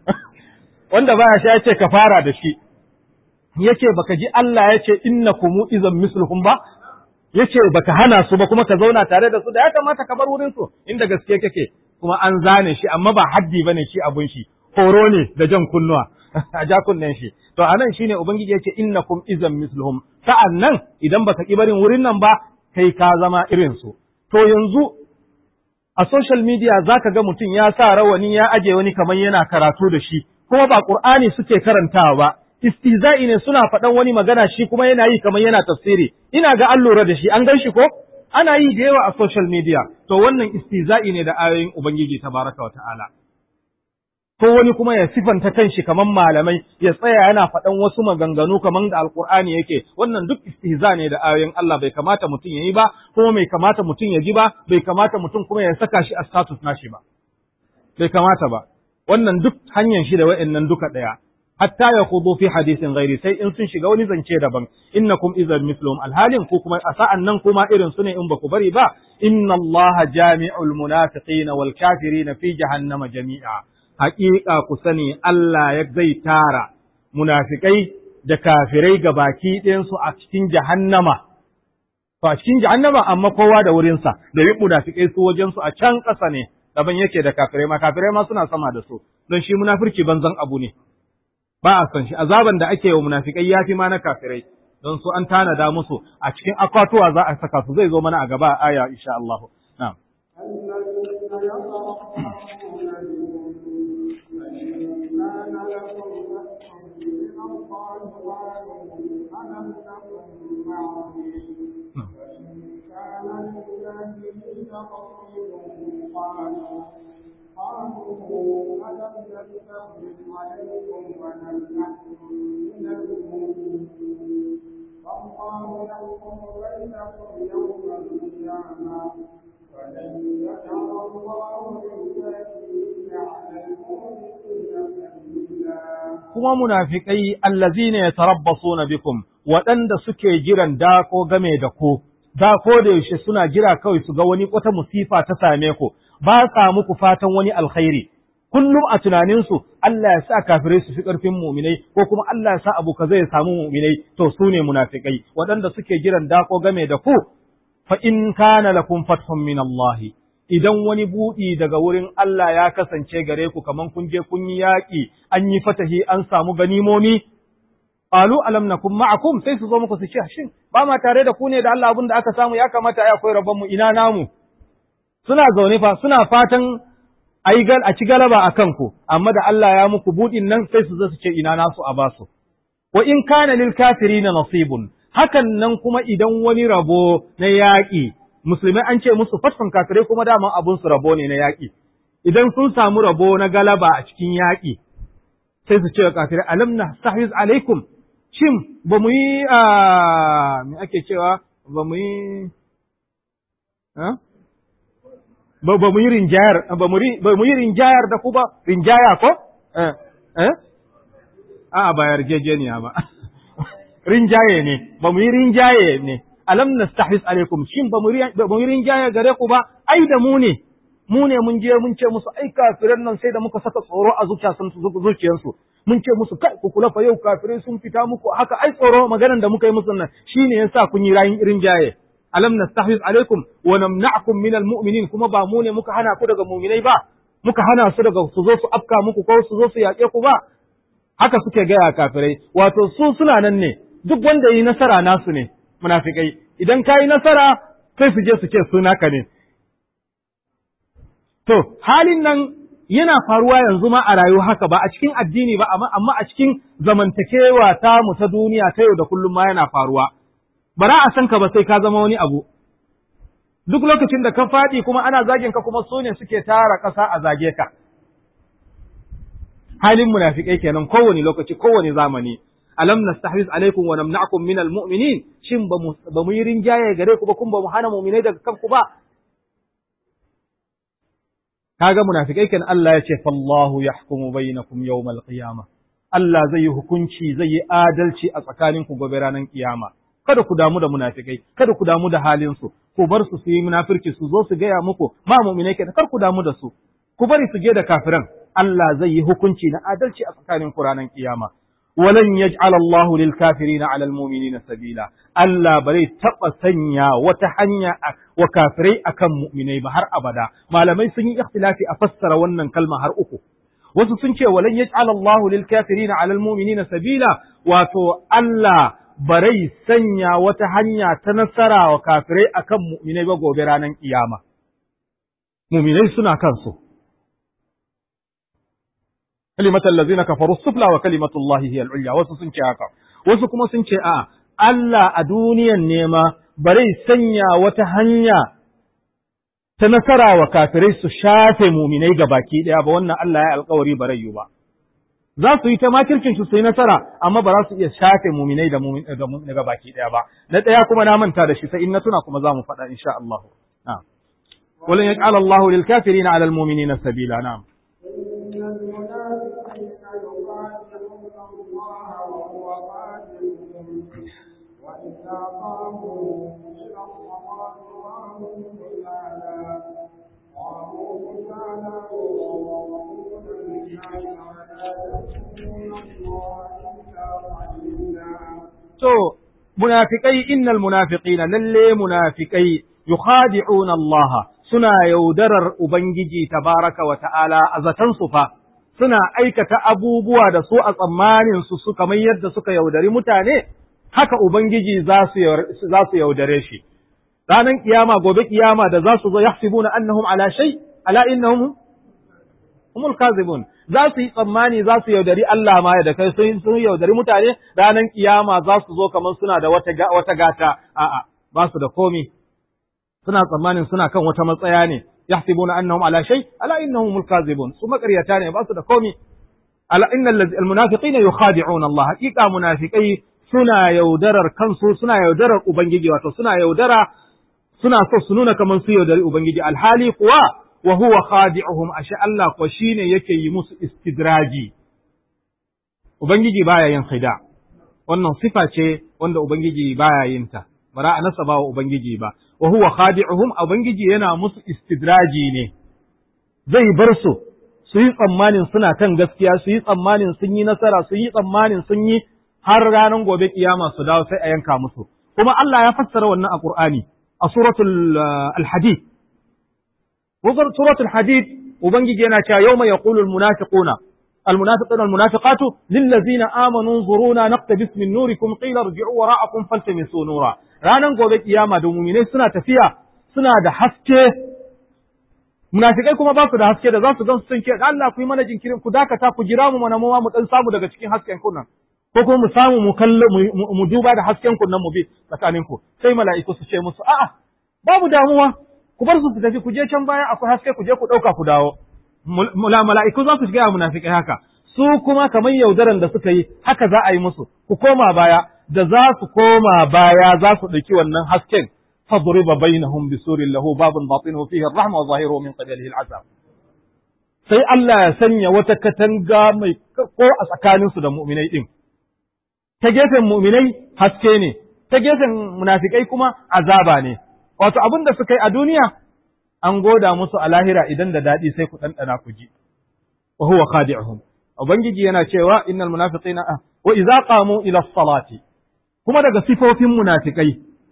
S1: Wanda baya sha ya ce ka fara da shi. Yace baka ji Allah yace innakum izan misluhum ba yace baka hana su ba kuma ka zauna tare da su da ya kamata ka bar wurin su inda gaske kake kuma an zane shi amma ba haddi bane shi abun shi horo ne da jan kunnuwa a ja kunnen shi to anan shine ubangiji yace innakum izan misluhum sa'annan idan baka ki barin wurin nan ba kai ka zama irin su to yanzu a social media zaka ga mutum ya sa rawani ya aje wani kamar yana karatu da shi kuma ba Qur'ani suke karantawa ba istihza'i ne suna faɗan wani magana shi kuma yana yi kamar yana tafsiri ina ga an lura da shi an gan shi ko ana yi da yawa a social media to wannan istihza'i ne da ayoyin ubangiji tabaraka wa ta'ala ko wani kuma ya sifanta kanshi kamar malamai ya tsaya yana faɗan wasu maganganu kamar da alqur'ani yake wannan duk istihza ne da ayoyin Allah bai kamata mutum ya yi ba kuma bai kamata mutum ya ji ba bai kamata mutum kuma ya saka shi a status nashi ba bai kamata ba wannan duk hanyar shi da wa'annan duka ɗaya hatta ya kudu fi hadisin gairi sai in sun shiga wani zance daban innakum idan mislum alhalin ko kuma a sa'an nan kuma irin su ne in ba ku bari ba inna allaha jami'ul munafiqina wal kafirina fi jahannama jami'a haƙiƙa ku sani Allah ya zai tara munafikai da kafirai ga baki ɗayan su a cikin jahannama to a cikin jahannama amma kowa da wurinsa da yi munafikai su wajen su a can ƙasa ne daban yake da kafirai ma kafirai ma suna sama da su don shi munafirci banzan abu ne ba a san shi azaban da ake wa munafikai yafi ma na kafirai don su an tanada musu a cikin akwatuwa za a saka su zai zo mana a gaba a aya insha Allah na'am
S2: قالوا ألم نستخدم عليكم ونمنعكم من المؤمنين فالله يحكم بينكم يوم القيامة ولن يجعل الله للكافرين على المؤمنين سبيلا
S1: kuma munafikai allazina yatarabbasuna bikum waɗanda suke jiran dako game da ku dako da yaushe suna jira kawai su ga wani wata musifa ta same ku ba sa muku fatan wani alkhairi kullum a tunaninsu Allah ya sa kafirai su fi ƙarfin muminai ko kuma Allah ya sa abu kaza ya samu muminai to su ne munafikai waɗanda suke jiran dako game da ku fa in kana lakum fathun min Allah idan wani buɗi daga wurin Allah ya kasance gare ku kaman kun je kun yi yaƙi an yi fatahi an samu ganimomi qalu alam nakum ma'akum sai su zo muku su ce shin ba ma tare da ku ne da Allah abin da aka samu ya kamata ai akwai rabban mu ina namu suna zaune fa suna fatan ai gal a ci galaba a kanku amma da Allah ya muku budin nan sai su zo su ce ina nasu a basu wa in kana lil kafirina nasibun hakan nan kuma idan wani rabo na yaƙi musulmai an ce musu fatfan kafirai kuma daman abun su rabo ne na yaƙi idan sun samu rabo na galaba a cikin yaƙi sai su ce wa kafirai alam nastahwiz alaikum shin ba mu yi a me ake cewa ba mu yi ba ba mu yi rinjayar ba mu ba mu yi rinjayar da ku ba rinjaya ko eh eh a ba yarjejeniya ba rinjaye ne ba mu yi rinjaye ne alam nastahis alaikum shin ba mu ba mu yi rinjaye gare ku ba ai da mu ne mu ne mun je mun ce musu ai kafiran nan sai da muka saka tsoro a zuciyarsu mun ce musu kai ku kula fa yau kafirai sun fita muku haka ai tsoro maganar da muka yi musu nan shine yasa kun yi rayin rinjaye alam nastahwiz alaikum wa namna'kum min almu'minin kuma ba mu ne muka hana ku daga mu'minai ba muka hana su daga su zo su afka muku ko su zo su yaƙe ku ba haka suke gaya kafirai wato su suna nan ne duk wanda yi nasara nasu ne munafikai idan ka yi nasara sai su je su ce su naka ne to halin nan yana faruwa yanzu ma a rayuwa haka ba a cikin addini ba amma amma a cikin zamantakewa ta mu ta duniya ta yau da kullum ma yana faruwa bara a san ka ba sai ka zama wani abu duk lokacin da ka faɗi kuma ana zagin ka kuma su ne suke tara ƙasa a zage ka halin munafikai kenan kowane lokaci kowane zamani alam nastahwiz alaikum wa namna'kum minal mu'minin shin ba mu ba mu yi rinjaye gare ku ba kun ba mu hana mu'minai daga kanku ba kaga munafikai kan Allah ya ce fallahu yahkumu bainakum yawmal qiyamah Allah zai yi hukunci zai yi adalci a tsakaninku gobe ranar kiyama kada ku damu da munafikai kada ku damu da halin su ku bar su su yi munafirci su zo su gaya muku ma mu'minai kenan kar ku damu da su ku bari su je da kafiran Allah zai yi hukunci na adalci a tsakanin ku ranar kiyama walan yaj'al Allahu lil kafirina 'ala al mu'minina sabila Allah bare taba sanya wata hanya wa kafirai akan mu'minai ba har abada malamai sun yi ikhtilafi a fassara wannan kalma har uku wasu sun ce walan yaj'al Allahu lil kafirina 'ala al mu'minina sabila wato Allah barai sanya wata hanya ta nasara wa kafirai akan mu'minai ba gobe ranar kiyama mu'minai suna kansu kalimatul ladzina kafaru sufla wa kalimatullahi hiya al-ulya wasu sun ce haka wasu kuma sun ce a Allah a duniyan nema barai sanya wata hanya ta nasara wa kafirai su shafe mu'minai baki daya ba wannan Allah ya alƙawari barai yu ba za su yi ta makircin su su yi nasara amma ba za su iya shafe mu'minai da mu'minai baki daya ba na daya kuma na manta da shi sai in na tuna kuma za mu faɗa insha Allah na'am walan yaj'al Allahu lil kafirina 'ala al mu'minina sabila na'am
S2: وإذا قاموا إلى الصلاة قاموا كسالى قاموا كسالى يراءون الناس ولا يذكرون الله إلا قليلا.
S1: تو منافقي إن المنافقين للي منافقي يخادعون الله suna yaudarar Ubangiji tabaraka wa ta'ala a zatansu fa, suna aikata abubuwa da su a tsammaninsu su kamar yadda suka yaudari mutane, haka Ubangiji za su yaudare shi. Ranar kiyama gobe kiyama da za su zo yahsibuna annahum ala shay ala innahum humul kazibun za su yi tsammani za su yaudari Allah ma da kai sun sun yaudari mutane ranar kiyama za su zo kamar suna da wata wata gata a'a ba su da komi suna tsammanin suna kan wata matsaya ne yahsibuna annahum ala shay ala innahum humul kazibun su makaryata ne ba su da komi ala innal munafiqina yukhadi'una Allah haqiqa munafiqai suna yaudarar kansu suna yaudarar ubangiji wato suna yaudara suna so su nuna kamar su yaudari ubangiji alhali kuwa wa huwa khadi'uhum asha Allah ko shine yake yi musu istidraji ubangiji baya yin khida wannan sifa ce wanda ubangiji baya yin ta bara a nasaba wa ubangiji ba wa huwa khadi'uhum ubangiji yana musu istidraji ne zai bar su su yi tsammanin suna kan gaskiya su yi tsammanin sun yi nasara su yi tsammanin sun yi har ranar gobe kiyama su dawo sai a yanka musu kuma Allah ya fassara wannan a Qur'ani a suratul al-hadid wazar suratul hadid ubangiji yana cewa yawma yaqulu al-munafiquna المنافقون والمنافقات للذين آمنوا انظرونا نقتبس من نوركم قيل ارجعوا وراءكم فالتمسوا نورا ranan gobe kiyama da mu'minai suna tafiya suna da haske munafikai kuma ba su da haske da za su gan sun ce Allah ku yi mana jinkirin ku dakata ku jira mu mana mu mu dan samu daga cikin hasken kunnan ko kuma mu samu mu kallo mu duba da hasken kunnan mu bi tsakanin ku sai mala'iku su ce musu a'a babu damuwa ku bar su su tafi ku je can baya akwai haske ku je ku dauka ku dawo mala'iku za su shiga munafikai haka su kuma kamar yaudaran da suka yi haka za a yi musu ku koma baya da za su koma baya za su ɗauki wannan hasken fadriba bainahum bisurin lahu babun batinuhu fihi ar-rahma wa zahiruhu min qibalihi al-'azab sai Allah ya sanya wata katanga mai ko a tsakanin su da mu'minai din ta gefen mu'minai haske ne ta gefen munafikai kuma azaba ne wato abin da suka yi a duniya an goda musu a lahira idan da daɗi sai ku ɗanɗana ku ji wa huwa khadi'uhum ubangiji yana cewa innal munafiqina wa idza qamu ila as-salati kuma daga sifofin munafikai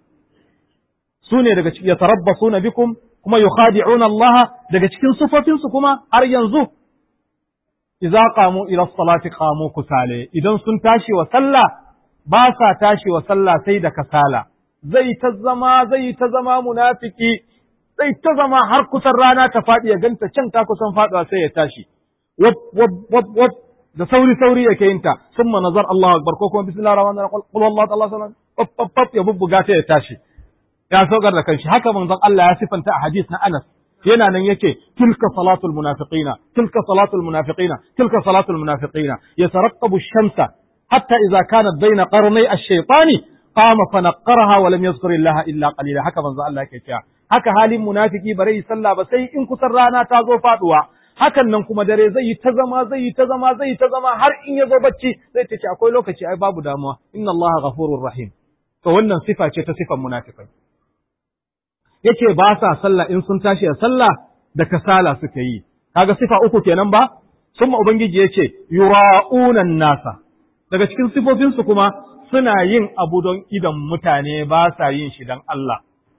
S1: sune daga cikin yatarabbasuna bikum kuma yukhadi'una Allah daga cikin sifofin su kuma har yanzu idza qamu ila as-salati qamu kusale idan sun tashi wa sallah ba sa tashi wa sallah sai da kasala zai ta zama zai ta zama munafiki sai ta zama har kusan rana ta faɗi ya ganta can ta kusan faɗuwa sai ya tashi wab wab wab wab da sauri sauri yake yin ta summa nazar Allahu akbar ko kuma bismillahir rahmanir rahim qul wallahu ta'ala sallallahu pap pap pap ya bubbuga ta ya tashi ya saukar da kanshi haka manzon Allah ya sifanta a hadith na Anas yana nan yake tilka salatul munafiqina tilka salatul munafiqina tilka salatul munafiqina yataraqqabu ash-shamsa hatta idza kanat baina qarnay ash-shaytani qama fa naqqaraha wa lam yadhkur illaha illa qalila, haka manzo Allah yake cewa haka halin munafiki bare sallah ba sai in kusan rana ta zo faduwa, hakan nan kuma dare zai yi ta zama zai yi ta zama zai yi ta zama har in ya zo bacci zai ta ce akwai lokaci ai babu damuwa, inna Allah ghafurur rahim. To wannan sifa ce ta sifan munafikai. Yace ba sa sallah in sun tashi a sallah da kasala suka yi. Kaga sifa uku kenan ba? Summa ubangiji yace yura'una nasa. Daga cikin sifofinsu kuma suna yin abu don idan mutane ba sa yin shi don Allah.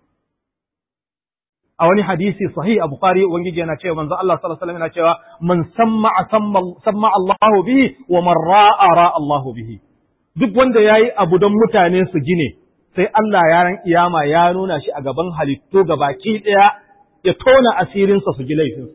S1: A wani hadisi sahih a Bukhari ubangiji yana cewa manzo Allah sallallahu alaihi wasallam yana cewa man samma'a samma Allahu bihi wa man ra'a ra'a Allahu bihi. Duk wanda yayi abu don mutane su gine sai Allah ya ran kiyama ya nuna shi a gaban halittu gabaki daya ya tona asirinsa su ji laifin.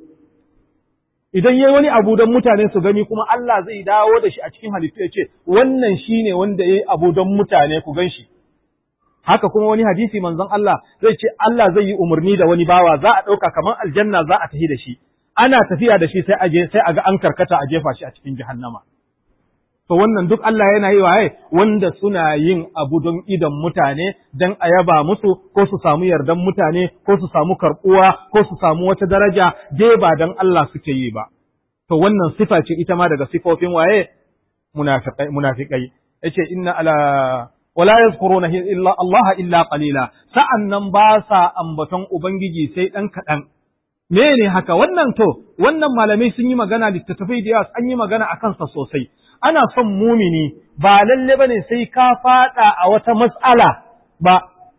S1: Idan yayi wani abu don mutane su gani kuma Allah zai dawo da shi a cikin halittu ya ce wannan shine wanda yayi abu don mutane ku gan shi. Haka kuma wani hadisi manzon Allah zai ce Allah zai yi umarni da wani bawa za a ɗauka kamar aljanna za a tafi da shi, ana tafiya da shi sai a je sai a ga an karkata a jefa shi a cikin jahannama. To wannan duk Allah yana yi waye wanda suna yin abu don idan mutane don a yaba musu ko su samu yardan mutane ko su samu karɓuwa ko su samu wata daraja dai ba don Allah suke yi ba. To wannan sifa ce ita ma daga sifofin waye munafiqai munafiqai yace inna ala wala yazkuruna illa Allah illa qalila, sa'annan ba sa ambaton ubangiji sai dan kadan. Mene haka wannan to wannan malamai sun yi magana littattafai da yawa an yi magana akan sa sosai. Ana son mumini ba lalle bane sai ka fada a wata mas'ala ba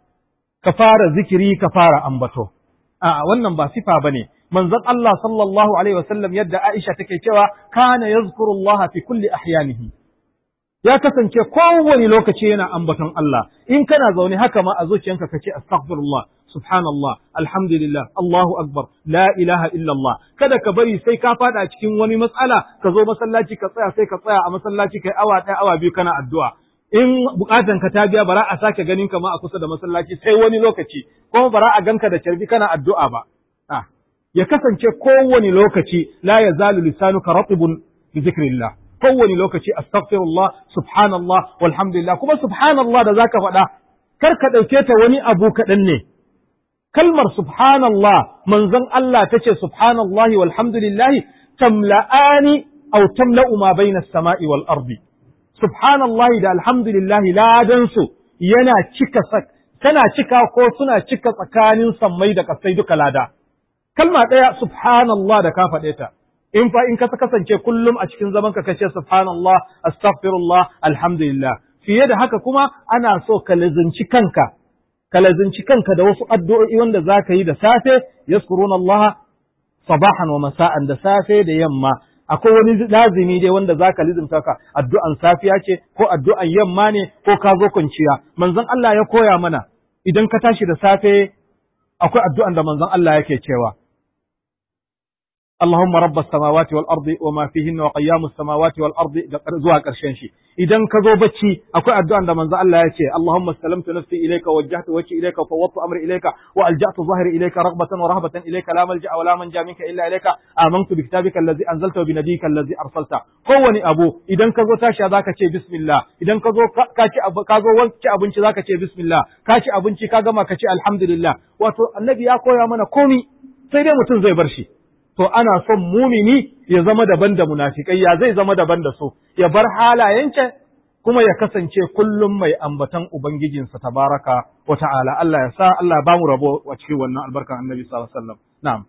S1: ka fara zikiri ka fara ambato. A'a wannan ba sifa bane. Manzon Allah sallallahu alaihi wasallam yadda Aisha take cewa kana yazkurullaha fi kulli ahyanihi. Ya kasance kowane lokaci yana ambaton Allah, in kana zaune haka ma a zuciyanka ka ce astaghfirullah, subhanallah, alhamdulillah, Allahu akbar, la ilaha illallah. Kada ka bari sai ka fada cikin wani matsala ka zo masallaci ka tsaya sai ka tsaya a masallaci kai awa ɗaya awa biyu kana addu'a. In bukatan ka ta biya bara a sake ganin ka ma a kusa da masallaci sai wani lokaci, kuma bara a ganka da carbi kana addu'a ba. Ah, ya kasance kowane lokaci la yazalu lisanuka ratibun bi zikrillah. Kowane lokaci astaghfirullah, subhanallah, walhamdulillah, kuma subhanallah da zaka faɗa kar ka ɗauke ta wani abu kaɗan ne. Kalmar subhanallah manzon Allah ta ce subhanallahi walhamdulillahi tamla'ani aw tamla'u ma bayna as-sama'i wal ardi. Subhanallahi da alhamdulillahi ladan su yana cika tana cika ko suna cika tsakanin sammai da kasai duka lada. Kalma ɗaya subhanallah da ka faɗe ta. In fa in ka kasance kullum a cikin zaman ka kace subhanallah, astaghfirullah, alhamdulillah. Fiye da haka kuma ana so ka lazinci kanka, ka lazinci kanka da wasu addu'o'i wanda za ka yi da safe, yazkuruna Allah sabahan wa masa'an da safe da yamma. Akwai wani lazimi dai wanda za ka lizimta ka addu'an safiya ce ko addu'an yamma ne ko ka zo kwanciya. Manzon Allah ya koya mana idan ka tashi da safe akwai addu'an da manzon Allah yake cewa اللهم رب السماوات والأرض وما فيهن وقيام السماوات والأرض زوا قرشن شي idan ka zo bacci akwai addu'an da manzo Allah ya ce Allahumma aslamtu nafsi ilayka wajjahtu wajhi ilayka fawwadtu amri ilayka wa alja'tu dhahri ilayka raghbatan wa rahbatan ilayka la malja'a wa la manja minka illa ilayka amantu bi kitabika allazi anzalta wa bi nabiyyika allazi arsalta. Kowani abu idan ka zo tashi zaka ce bismillah, idan ka zo ka ci ka zo wanke abinci zaka ce bismillah, ka ci abinci ka gama ka ce alhamdulillah. Wato annabi ya koya mana komi sai dai mutum zai bar shi. To ana son mumini ya zama daban da munafikai, ya zai zama daban da su, ya bar halayensa kuma ya kasance kullum mai ambatan Ubangijinsa tabaraka wa ta'ala. Allah ya sa Allah ya bamu rabo a cikin wannan albarkan Annabi sallallahu alaihi wasallam. Na'am.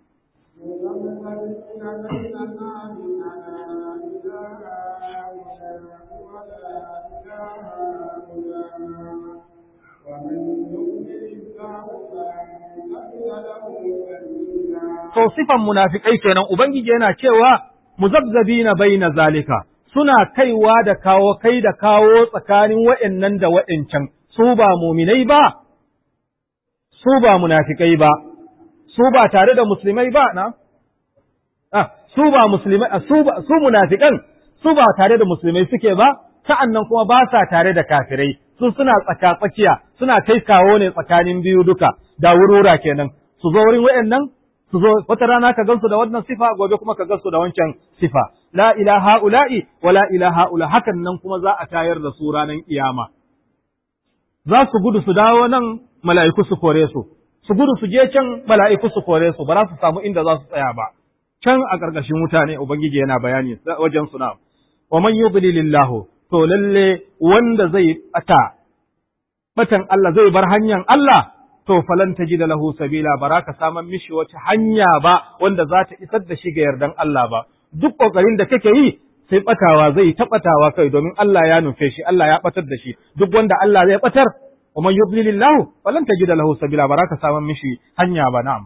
S1: To sifan munafikai kenan Ubangiji yana cewa muzabzabina baina zalika, suna kaiwa da kawo kai da kawo tsakanin wa'annan da wa'ancan, su ba muminai ba, su ba munafikai ba, su ba tare da musulmai ba na? Ah, su ba musulmai, su ba su munafikan, su ba tare da musulmai suke ba, sa'annan kuma ba sa tare da kafirai, su suna tsaka tsakiya, suna kai kawo ne tsakanin biyu duka, da wurura kenan, su zo wurin wa'annan su zo wata rana ka gansu da wannan sifa gobe kuma ka gansu da wancan sifa. la ilaha ula'i wa la ilaha ula hakan nan kuma za a tayar da su ranar kiyama za su gudu su dawo nan mala'iku su kore su su gudu su je can mala'iku su kore su ba za su samu inda za su tsaya ba can a ƙarƙashin mutane ubangiji yana bayani wajen suna wa man yudlilillahu to lalle wanda zai ata batan Allah zai bar hanyar Allah to falan tajida lahu sabila baraka saman mishi wata hanya ba wanda za ta isar da shi ga yardan Allah ba duk kokarin da kake yi sai batawa zai tabatawa kai domin Allah ya nufe shi Allah ya batar da shi duk wanda Allah zai batar wa man yudlilillahu falan tajida lahu sabila baraka saman mishi hanya ba na'am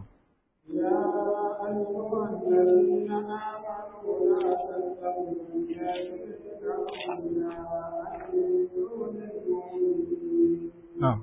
S1: نعم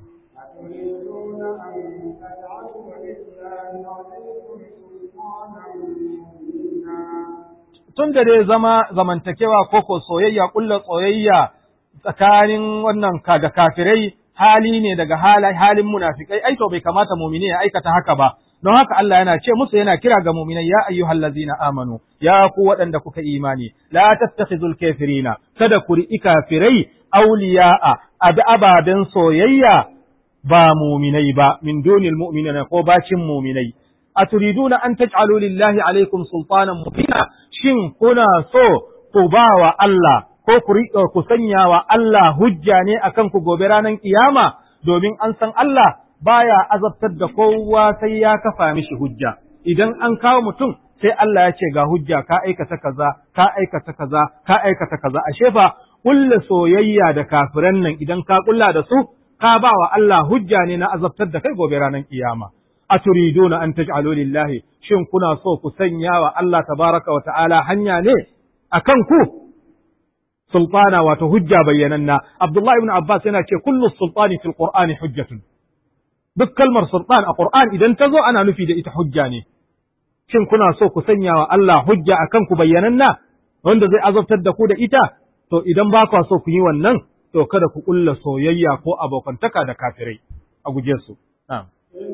S1: tun da dai zama zamantakewa koko soyayya kulla soyayya tsakanin wannan da kafirai hali ne daga halin munafikai ai to bai kamata mu'mini ya aikata haka ba don haka Allah yana ce musu yana kira ga mu'minai ya ayyuhallazina amanu ya ku waɗanda kuka imani la tattakhizul kafirina kada ku ri'i kafirai awliya'a abi ababen soyayya ba mu'minai ba min dunil mu'minina ko bacin mu'minai aturiduna an taj'alu lillahi alaikum sultanan mubina shin kuna so ku bawa Allah ko ku riƙa ku sanya wa Allah hujja ne akan ku gobe ranar kiyama domin an san Allah baya azabtar da kowa sai ya kafa mishi hujja idan an kawo mutum sai Allah ya ce ga hujja ka aikata kaza ka aikata kaza ka aikata kaza ashe fa kullu soyayya da kafiran nan idan ka kulla da su ka ba wa Allah hujja ne na azabtar da kai gobe ranar kiyama aturiduna an taj'alu lillahi shin kuna so ku sanya wa Allah tabaraka wa ta'ala hanya ne akan ku sultana wato hujja bayyananna Abdullah ibn Abbas yana ce kullu sultani fil Qur'ani hujjatun duk kalmar sultan a Qur'an idan ta zo ana nufi da ita hujja ne shin kuna so ku sanya wa Allah hujja akan ku bayyananna wanda zai azabtar da ku da ita to idan ba ku so ku yi wannan to kada ku kulla soyayya ko abokantaka da kafirai a guje su na'am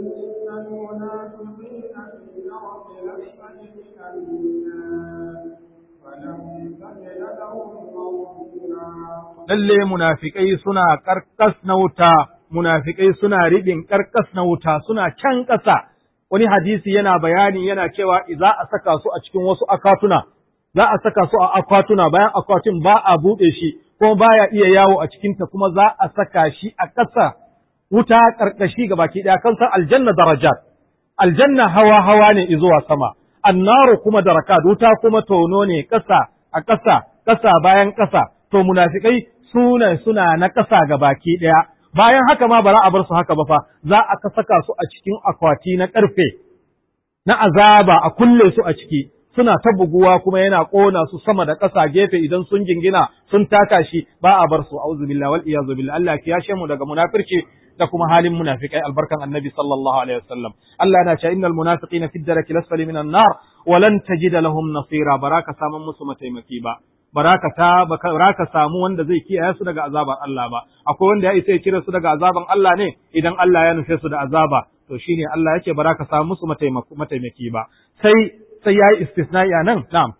S1: lalle munafikai suna karkas na wuta munafikai suna ribin karkas na wuta suna can ƙasa wani hadisi yana bayani yana cewa za a saka su a cikin wasu akatuna za a saka su a akwatuna bayan akwatin ba a buɗe shi kuma baya iya yawo a cikinta kuma za a saka shi a ƙasa wuta ƙarƙashi ga baki ɗaya kan san aljanna darajat aljanna hawa hawa ne zuwa sama annaru kuma darakat wuta kuma tono ne ƙasa a ƙasa ƙasa bayan ƙasa to munafikai suna suna na ƙasa ga baki ɗaya bayan haka ma ba za a bar su haka ba fa za a saka su a cikin akwati na ƙarfe na azaba a kulle su a ciki suna ta buguwa kuma yana ƙona su sama da ƙasa gefe idan sun jingina sun taka shi ba a bar su auzu billahi wal iyazu billah Allah ya kiyashe mu daga munafirci da kuma halin munafikai albarkan annabi sallallahu alaihi wasallam Allah yana cewa innal munafiqina fi daraki lasfali minan nar wa lan tajida lahum nasira baraka saman musu mataimaki ba baraka ta baraka samu wanda zai kiyaye su daga azabar Allah ba akwai wanda ya isa ya kira su daga azaban Allah ne idan Allah ya nufe su da azaba to shine Allah yake baraka samu musu mataimaki ba sai sai yayi istisna'i anan na'am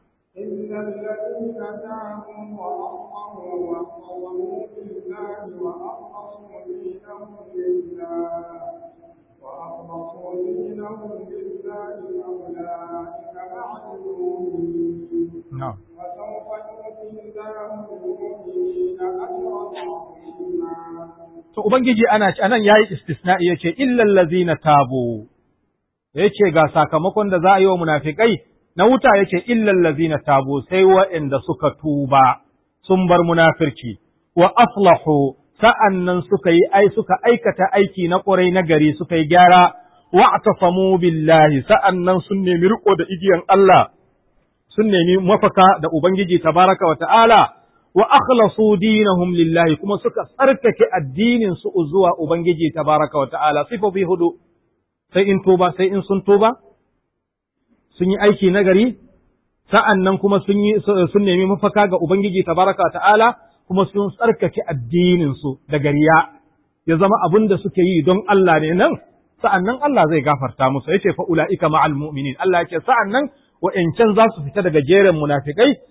S1: na'am to ubangiji ana anan yayi istisna'i yace illal ladzina tabu yace ga sakamakon da za a yi wa munafikai na wuta yace illal ladzina tabu sai waɗanda suka tuba sun bar munafirci wa aslahu sa'annan suka yi ai suka aikata aiki na ƙurai na gari suka yi gyara wa atafamu billahi sa'annan sun nemi riko da igiyan Allah sun nemi mafaka da ubangiji tabaraka wa ta'ala wa akhlasu dinahum lillahi kuma suka tsarkake addinin su zuwa ubangiji tabaraka wa ta'ala sifofi hudu sai in tuba sai in sun tuba sun yi aiki nagari sa'annan kuma sun yi sun nemi mafaka ga ubangiji tabaraka wa ta'ala kuma sun tsarkake addinin su daga riya ya zama abin da suke yi don Allah ne nan sa'annan Allah zai gafarta musu yace fa ulaika ma'al mu'minin Allah yace sa'annan wa'ancan za su fita daga jerin munafikai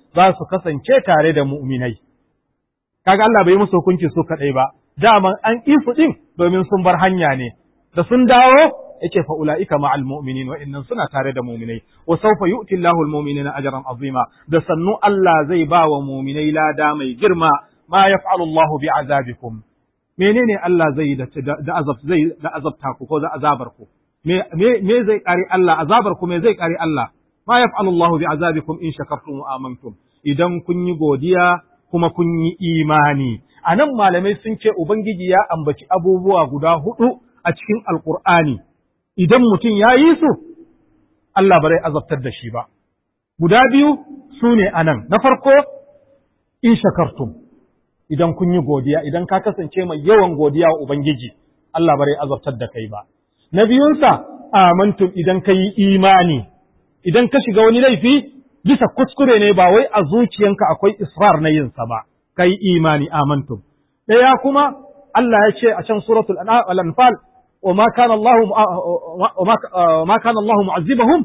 S1: za su kasance tare da mu'minai. Kaga Allah bai musu hukunci su kadai ba, daman an isu din domin sun bar hanya ne, da sun dawo yake fa ulaika ma'al mu'minin wa innan suna tare da mu'minai wa sawfa yu'ti Allahu al-mu'minina ajran azima, da sannu Allah zai ba wa mu'minai lada mai girma. Ma yaf'alu Allahu bi'azabikum, menene Allah zai da da azab zai da azabta ku ko da azabar ku, me me zai kare Allah, azabar ku me zai kare Allah. Ma yaf'alu Allahu bi'azabikum in shakartum wa amantum, idan kun yi godiya kuma kun yi imani. Anan malamai sun ce ubangiji ya ambaci abubuwa guda hudu a cikin alqur'ani, idan mutum ya yi su, Allah ba zai azabtar da shi ba. Guda biyu su ne a nan, na farko, in shakartum, idan kun yi godiya, idan ka kasance mai yawan godiya wa Ubangiji, Allah ba zai azabtar da kai ba. Na biyunsa, amantum idan ka yi imani, idan ka shiga wani laifi, bisa kuskure ne ba wai a zuciyanka akwai israr na yinsa ba, ka yi imani amantum. Ɗaya kuma, Allah ya ce a can suratul Anfal, وما كان الله وما كان الله معذبهم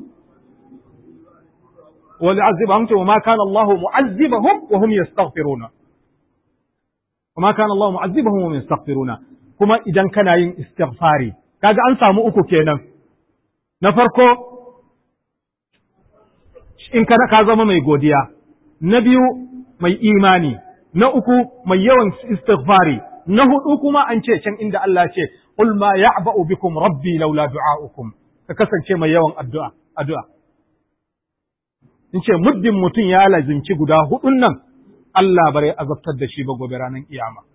S1: وليعذبهم وما كان الله معذبهم وهم يستغفرون وما كان الله معذبهم وهم يستغفرون. kuma idan kana yin istighfari kaga an samu uku kenan. Na farko in kana ka zama mai godiya, na biyu mai imani, na uku mai yawan istighfari, na hudu kuma an ce can inda Allah ce qul ma ya'ba'u bikum rabbi laula du'a'ukum, ka kasance mai yawan addu'a addu'a. In ce muddin mutum ya lazimci guda hudun nan, Allah bare azabtar da shi ba gobe ranar kiyama.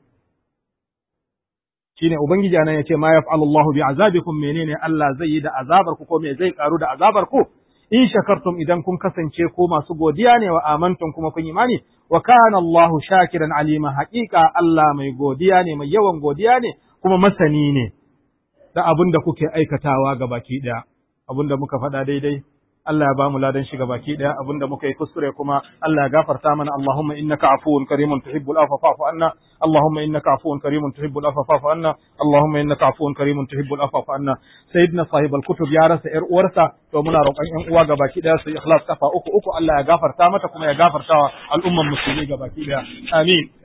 S1: Shine ubangiji anan yace ma yaf'alu Allahu bi'azabikum, menene Allah zai yi da azabar ku ko me zai karu da azabar ku? In shakartum idan kun kasance ko masu godiya ne wa amantum kuma kun imani, wa kana Allahu shakiran alima, haqiqa Allah mai godiya ne, mai yawan godiya ne, kuma masani ne da abin da kuke aikatawa ga baki ɗaya. Abin da muka faɗa daidai, Allah ya ba mu ladan shi ga baki ɗaya, abin da muka yi kuskure kuma Allah ya gafarta mana. Allahumma innaka afuwun karimun tuhibbul afwa fa'fu anna, Allahumma innaka afuwun karimun tuhibbul afwa fa'fu anna, Allahumma innaka afuwun karimun tuhibbul afwa fa'fu anna. Sayyidina sahibul kutub ya rasa ƴar uwarsa, to muna roƙon ƴan uwa ga baki ɗaya su ikhlas kafa uku uku, Allah ya gafarta mata kuma ya gafarta wa al'umman musulmi ga baki ɗaya. Amin.